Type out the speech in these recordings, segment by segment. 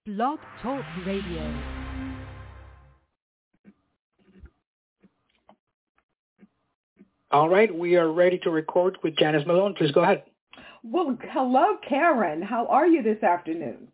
Blog Talk Radio. All right, we are ready to record with Janice Malone. Please go ahead. Well, hello, Karen. How are you this afternoon?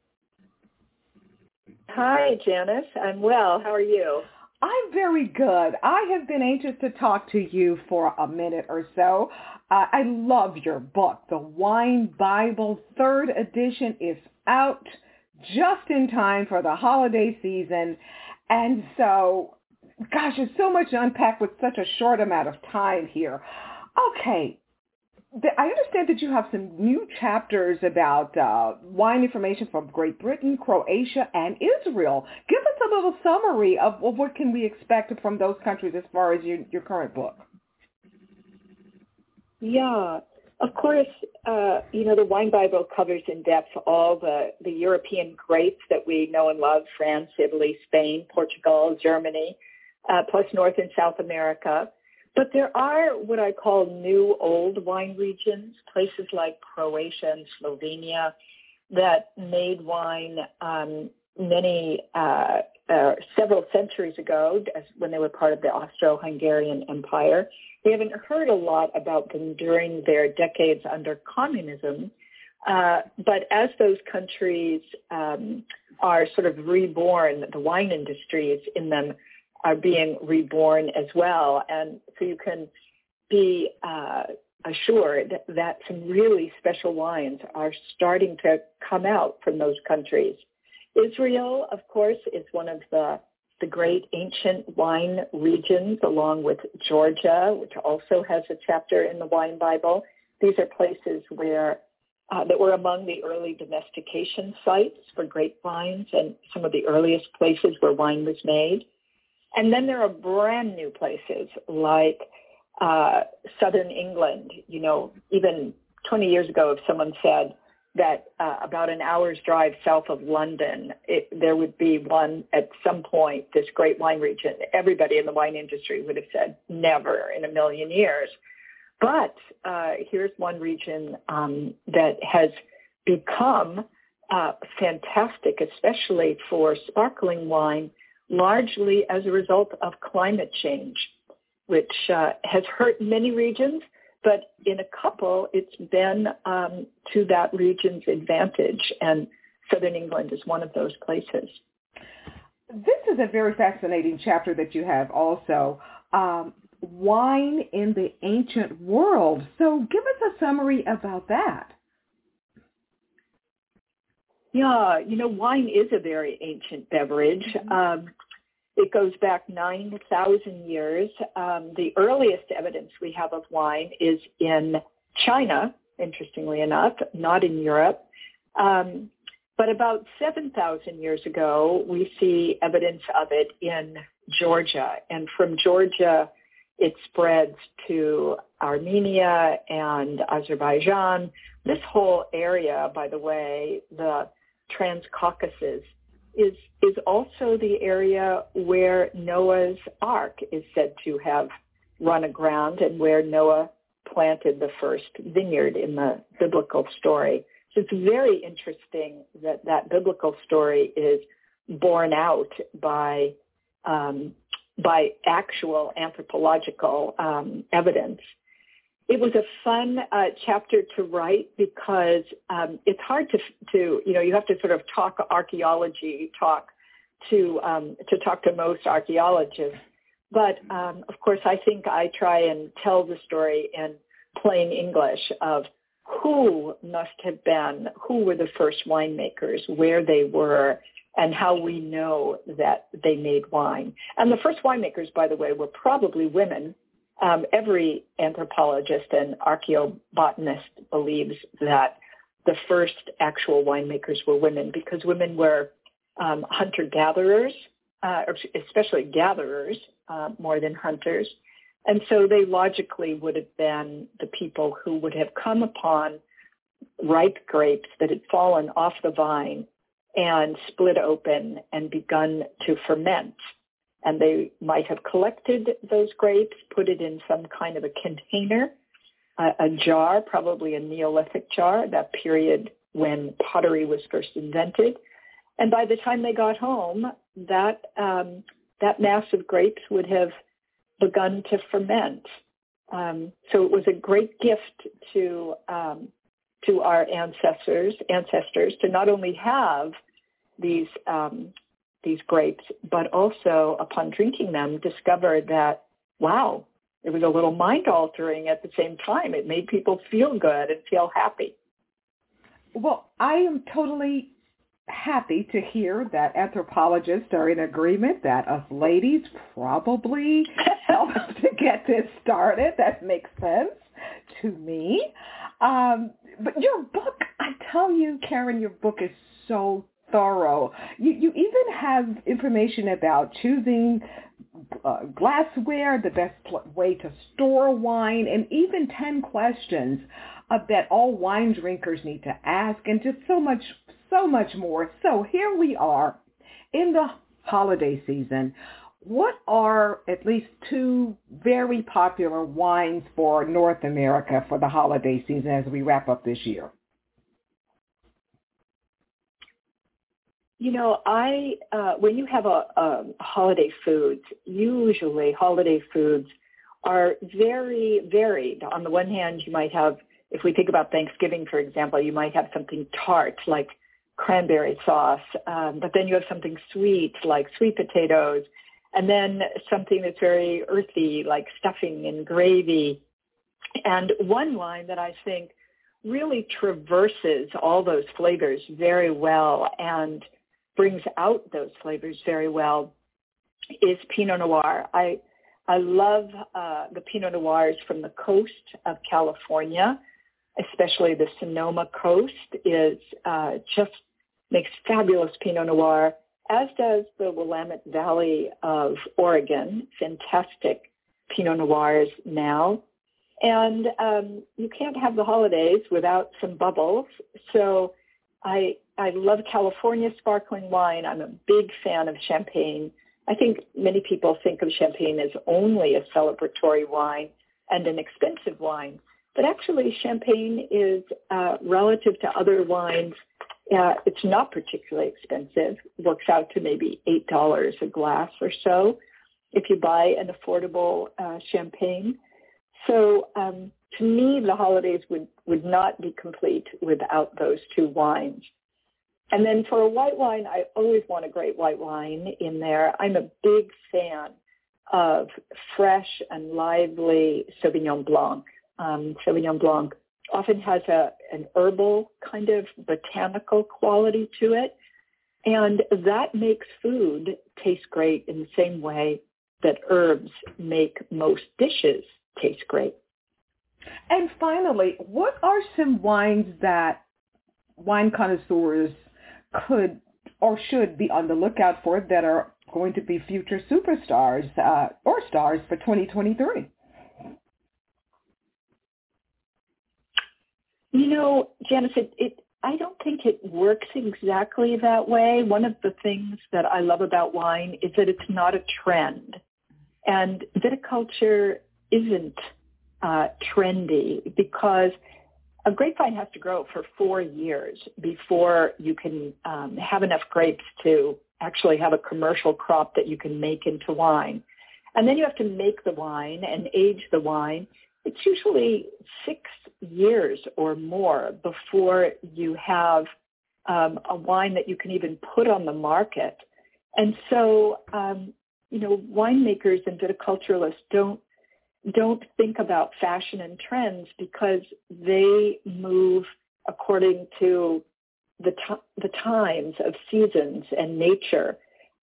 Hi, Janice. I'm well. How are you? I'm very good. I have been anxious to talk to you for a minute or so. I love your book. The Wine Bible, 3rd edition, is out just in time for the holiday season. And so, gosh, there's so much to unpack with such a short amount of time here. Okay. I understand that you have some new chapters about wine information from Great Britain, Croatia, and Israel. Give us a little summary of what can we expect from those countries as far as your current book. Yeah, of course, the Wine Bible covers in depth all the European grapes that we know and love: France, Italy, Spain, Portugal, Germany, plus North and South America. But there are what I call new old wine regions, places like Croatia and Slovenia that made wine several centuries ago when they were part of the Austro-Hungarian Empire. We haven't heard a lot about them during their decades under communism. But as those countries are sort of reborn, the wine industries in them are being reborn as well. And so you can be assured that some really special wines are starting to come out from those countries. Israel, of course, is one of the great ancient wine regions, along with Georgia, which also has a chapter in the Wine Bible. These are places where that were among the early domestication sites for grapevines and some of the earliest places where wine was made. And then there are brand new places like southern England. You know, even 20 years ago, if someone said that about an hour's drive south of London, there would be one at some point, this great wine region, everybody in the wine industry would have said never in a million years. But here's one region that has become fantastic, especially for sparkling wine, largely as a result of climate change, which has hurt many regions, but in a couple, it's been to that region's advantage, and southern England is one of those places. This is a very fascinating chapter that you have also, wine in the ancient world. So give us a summary about that. Yeah, wine is a very ancient beverage. It goes back 9,000 years. The earliest evidence we have of wine is in China, interestingly enough, not in Europe. But about 7,000 years ago, we see evidence of it in Georgia. And from Georgia, it spreads to Armenia and Azerbaijan. This whole area, by the way, the Transcaucasus, is also the area where Noah's Ark is said to have run aground and where Noah planted the first vineyard in the biblical story. So it's very interesting that biblical story is borne out by actual anthropological evidence. It was a fun chapter to write because it's hard to you have to sort of talk archaeology, talk to most archaeologists. But of course, I think I try and tell the story in plain English of who were the first winemakers, where they were, and how we know that they made wine. And the first winemakers, by the way, were probably women. Every anthropologist and archaeobotanist believes that the first actual winemakers were women because women were hunter-gatherers, especially gatherers more than hunters. And so they logically would have been the people who would have come upon ripe grapes that had fallen off the vine and split open and begun to ferment. And they might have collected those grapes, put it in some kind of a container, a jar, probably a Neolithic jar, that period when pottery was first invented, And by the time they got home, that mass of grapes would have begun to ferment. So it was a great gift to our ancestors to not only have these grapes, but also upon drinking them, discover that, wow, it was a little mind altering at the same time. It made people feel good and feel happy. Well, I am totally happy to hear that anthropologists are in agreement that us ladies probably helped to get this started. That makes sense to me. But your book, I tell you, Karen, your book is so thorough. You even have information about choosing glassware, the best way to store wine, and even 10 questions that all wine drinkers need to ask, and just so much more. So here we are in the holiday season. What are at least two very popular wines for North America for the holiday season as we wrap up this year? You know, when you have a holiday foods, usually holiday foods are very varied. On the one hand, you might have, if we think about Thanksgiving, for example, you might have something tart like cranberry sauce, but then you have something sweet like sweet potatoes, and then something that's very earthy like stuffing and gravy. And one wine that I think really traverses all those flavors very well and brings out those flavors very well is Pinot Noir. I love the Pinot Noirs from the coast of California, especially the Sonoma coast is just makes fabulous Pinot Noir, as does the Willamette Valley of Oregon, fantastic Pinot Noirs now. And you can't have the holidays without some bubbles. So I love California sparkling wine. I'm a big fan of champagne. I think many people think of champagne as only a celebratory wine and an expensive wine. But actually, champagne is relative to other wines. It's not particularly expensive. It works out to maybe $8 a glass or so if you buy an affordable champagne. So to me, the holidays would not be complete without those two wines. And then for a white wine, I always want a great white wine in there. I'm a big fan of fresh and lively Sauvignon Blanc. Sauvignon Blanc often has an herbal kind of botanical quality to it. And that makes food taste great in the same way that herbs make most dishes taste great. And finally, what are some wines that wine connoisseurs could or should be on the lookout for that are going to be future superstars or stars for 2023? You know, Janice, I don't think it works exactly that way. One of the things that I love about wine is that it's not a trend. And viticulture isn't trendy because a grapevine has to grow for 4 years before you can have enough grapes to actually have a commercial crop that you can make into wine. And then you have to make the wine and age the wine. It's usually 6 years or more before you have a wine that you can even put on the market. And so, winemakers and viticulturalists don't think about fashion and trends because they move according to the times of seasons and nature.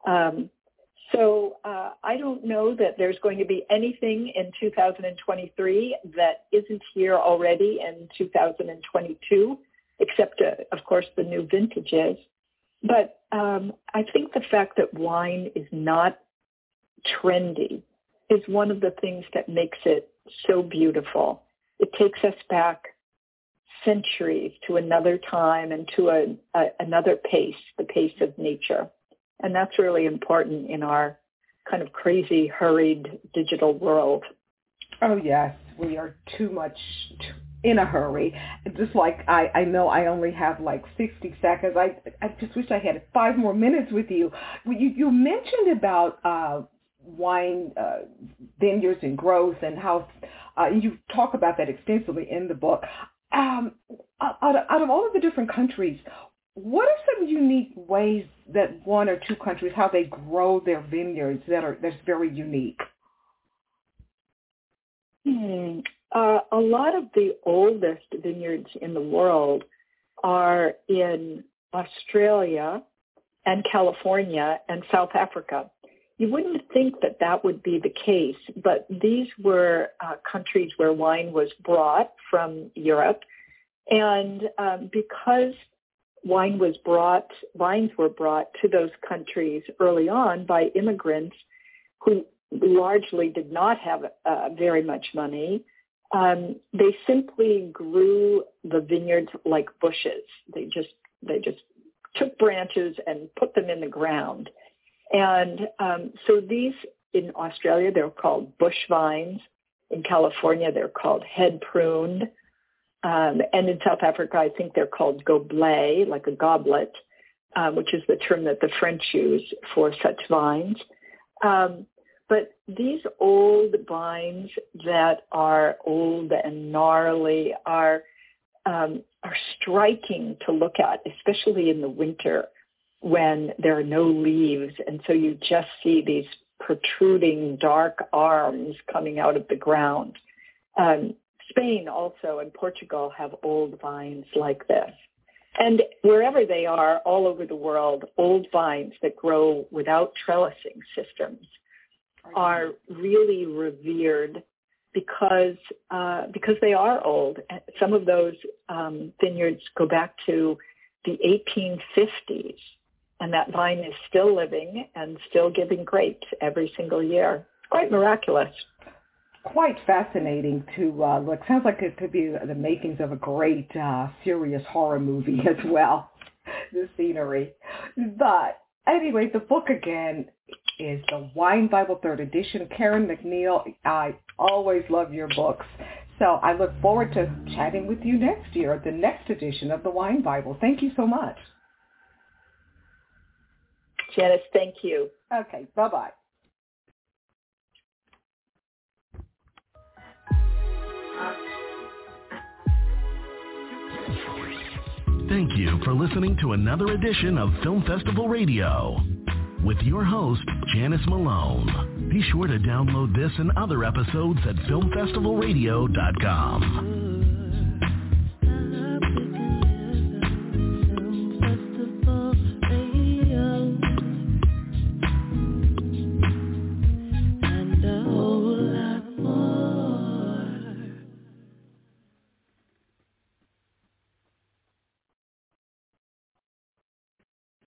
So I don't know that there's going to be anything in 2023 that isn't here already in 2022, except, of course, the new vintages. But I think the fact that wine is not trendy is one of the things that makes it so beautiful. It takes us back centuries to another time and to another pace, the pace of nature. And that's really important in our kind of crazy, hurried digital world. Oh, yes. We are too much in a hurry. Just like I know I only have like 60 seconds. I just wish I had 5 more minutes with you. You mentioned about wine vineyards and growth and how you talk about that extensively in the book. Out of all of the different countries, what are some unique ways that one or two countries, how they grow their vineyards that's very unique? A lot of the oldest vineyards in the world are in Australia and California and South Africa. You wouldn't think that that would be the case, but these were countries where wine was brought from Europe. And because wines were brought to those countries early on by immigrants who largely did not have very much money, they simply grew the vineyards like bushes. They just took branches and put them in the ground. And so these, in Australia, they're called bush vines. In California, they're called head pruned. And in South Africa, I think they're called gobelet, like a goblet, which is the term that the French use for such vines. But these old vines that are old and gnarly are striking to look at, especially in the winter when there are no leaves. And so you just see these protruding dark arms coming out of the ground. Spain also and Portugal have old vines like this. And wherever they are, all over the world, old vines that grow without trellising systems are really revered because they are old. Some of those vineyards go back to the 1850s, and that vine is still living and still giving grapes every single year. It's quite miraculous. Quite fascinating to look. Sounds like it could be the makings of a great serious horror movie as well, the scenery. But anyway, the book again is The Wine Bible 3rd Edition. Karen McNeil, I always love your books. So I look forward to chatting with you next year at the next edition of The Wine Bible. Thank you so much. Janice, thank you. Okay, bye-bye. Thank you for listening to another edition of Film Festival Radio with your host, Janice Malone. Be sure to download this and other episodes at filmfestivalradio.com.